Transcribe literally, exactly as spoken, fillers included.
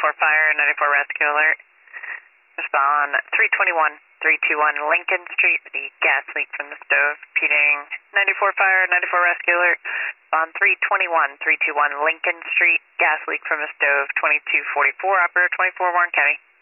ninety-four fire, ninety-four rescue alert. Respond three twenty-one, three two one Lincoln Street, the gas leak from the stove. Repeating ninety-four fire, ninety-four rescue alert. Respond three twenty-one, three two one Lincoln Street, gas leak from the stove. twenty-two forty-four, operator twenty-four, Warren County.